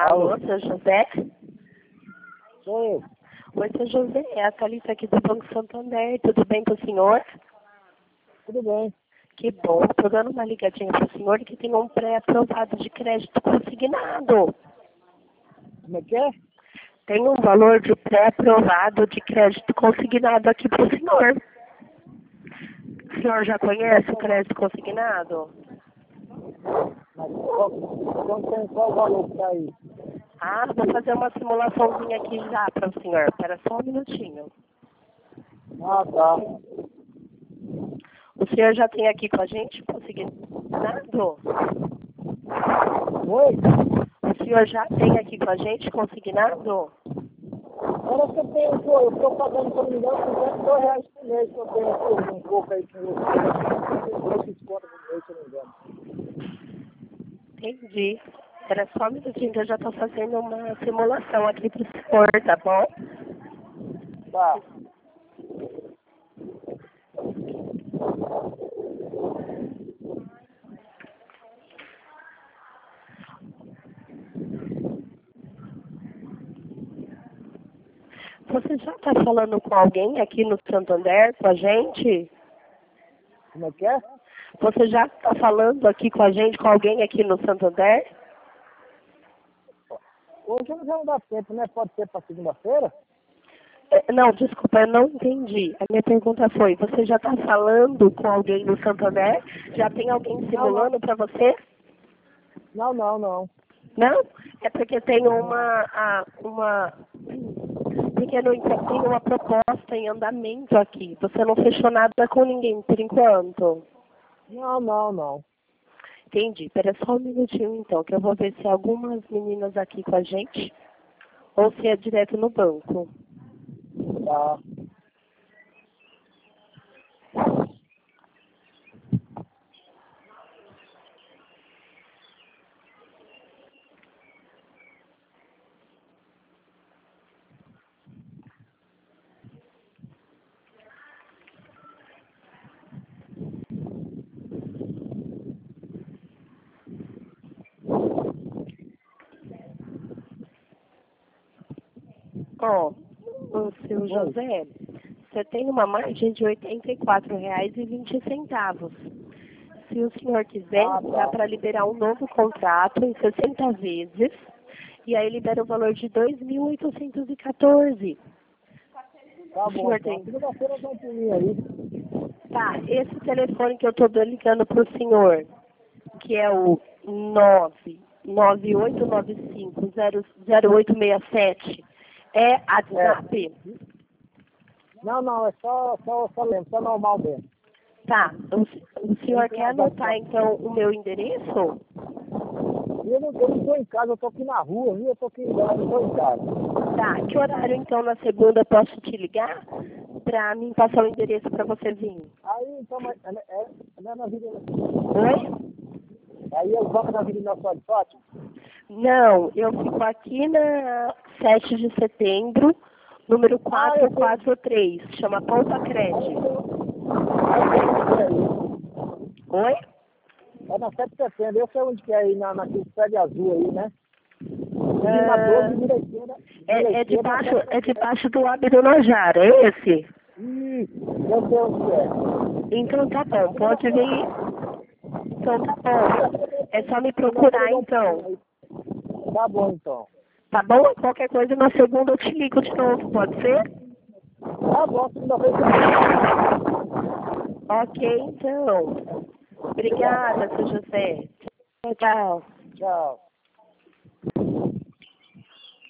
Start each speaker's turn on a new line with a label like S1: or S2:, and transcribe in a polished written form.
S1: Alô, seu José?
S2: Sou eu.
S1: Oi, seu José, é a Thalita aqui do Banco Santander. Tudo bem com o senhor?
S2: Tudo bem.
S1: Que bom. Estou dando uma ligadinha para o senhor que tem um pré-aprovado de crédito consignado.
S2: Como é que é?
S1: Tem um valor de pré-aprovado de crédito consignado aqui para o senhor. O senhor já conhece o crédito consignado?
S2: Mas qual o valor que tá aí?
S1: Ah, vou fazer uma simulaçãozinha aqui já para o senhor. Espera só um minutinho.
S2: Ah, tá.
S1: O senhor já tem aqui com a gente consignado?
S2: Oi?
S1: O senhor já tem aqui com a gente consignado?
S2: Olha que eu tenho, pô, eu estou pagando, se não me engano, R$52 por mês que eu tenho aqui, um pouco aí com você. Esses contas por mês, se eu não me engano.
S1: Entendi. Era só um minutinho que eu já estou fazendo uma simulação aqui para o senhor, tá bom?
S2: Tá.
S1: Você já está falando com alguém aqui no Santander, com a gente?
S2: Como é que é?
S1: Você já está falando aqui com a gente, com alguém aqui no Santander?
S2: Hoje já não dá tempo, né? Pode ser para segunda-feira?
S1: Não, desculpa, eu não entendi. A minha pergunta foi, você já está falando com alguém no Santander? Já tem alguém simulando para você?
S2: Não.
S1: Não? É porque tem porque tem uma proposta em andamento aqui. Você não fechou nada com ninguém por enquanto.
S2: Não.
S1: Entendi. Espera só um minutinho então, que eu vou ver se algumas meninas aqui com a gente ou se é direto no banco.
S2: Tá.
S1: Ó, o seu José, você tem uma margem de R$ 84,20. Se o senhor quiser, dá para liberar um novo contrato em 60 vezes e aí libera o valor de 2.814.
S2: Tá
S1: O
S2: bom,
S1: senhor
S2: então.
S1: tem?
S2: Segunda-feira dá um pulinho aí.
S1: Tá, esse telefone que eu estou ligando para o senhor, que é o 998950867, é WhatsApp?
S2: Não, é só mesmo, só normal mesmo.
S1: Tá, o senhor quer anotar então o meu endereço?
S2: Eu não tô em casa, eu tô aqui na rua, viu? Eu tô aqui em casa, não tô em casa.
S1: Tá, que horário então na segunda eu posso te ligar pra mim passar o endereço pra você vir?
S2: Aí, então, mas é na Vida...
S1: Oi?
S2: Aí eu vou na Vida Nossa de Fátima?
S1: Não, eu fico aqui na 7 de setembro, número 443, chama Ponta Crédito. Oi?
S2: É na 7 de setembro, eu sei onde que é aí, naquele prédio azul aí, né?
S1: É debaixo do Abdo Najar, é esse?
S2: Eu sei onde é.
S1: Então tá bom, pode vir. Então tá bom. É só me procurar então.
S2: Tá bom, então.
S1: Tá bom? Qualquer coisa na segunda eu te ligo de novo, pode ser?
S2: Tá bom, segunda-feira.
S1: Ok, então. Obrigada, seu José. Tchau.
S2: Tchau.